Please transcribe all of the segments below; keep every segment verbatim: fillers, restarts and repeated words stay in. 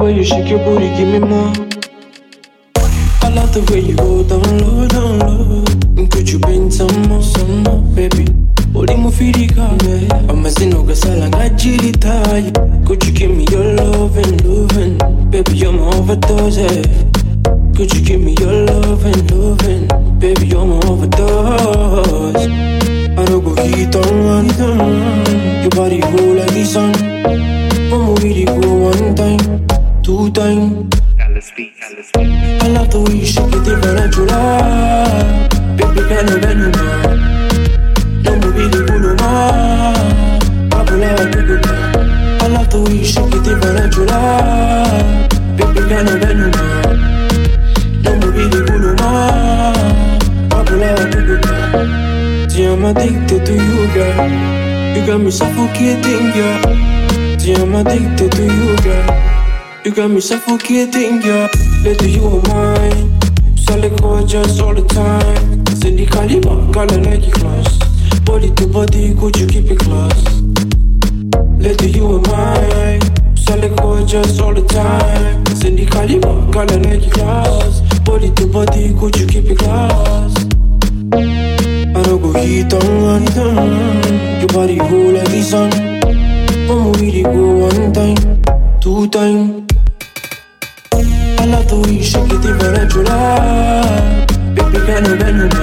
way you shake your booty, give me more. I love the way you go down low, down low. Could you bring some more, some more, baby? Uli mufirika, ama sinoga sala ngajiritaye. Could you give me your lovin', lovin'? Baby, you're my overdose. Could you give me your lovin', lovin'? Baby, you're my overdose. I don't go heat on, heat on. Your body go like the sun. I'ma really go one time, two time. L S P, L S P. I love the way you shake it, different and you lie. Baby, can you bend me? No more really cool, ma. I pull out a good time. I love the way you shake it, different and you lie. Baby, can you bend me? No more really cool, ma. I pull out a good time. See, I'm addicted to you, girl. You got me suffocating, girl. See, I'm addicted to you, girl. You got me suffocating, yeah. Later you are mine. Solid gorgeous all the time. Say the caliber, color like you class. Body to body, could you keep it class? Later you are mine. Solid gorgeous all the time. Say the caliber, color like you class. Body to body, could you keep it class? I don't go heat on, heat on. Your body go like the sun. I'ma really go one time, two time. I love the way you shake it, different and you lie. Baby, can you bend me?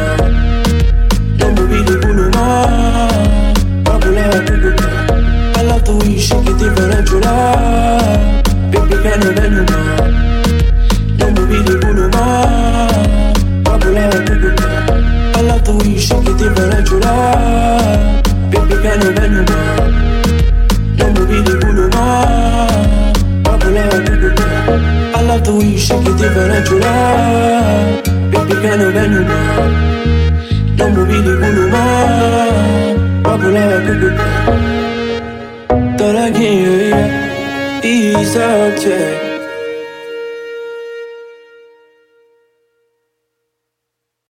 No more really cool, ma. I pull out a good time. I love the way you shake it, different and you lie. Baby, can you bend me? No more really cool, ma. I pull out a good time. I love the way you shake it, different and you lie. Baby, can you bend me? No more really cool, ma. I pull out a good time. I love the way you shake it, different and you lie. Baby, can you bend me? No more really cool, ma. Bubble like a good time. Thought I can't hear ya. Ease up, check.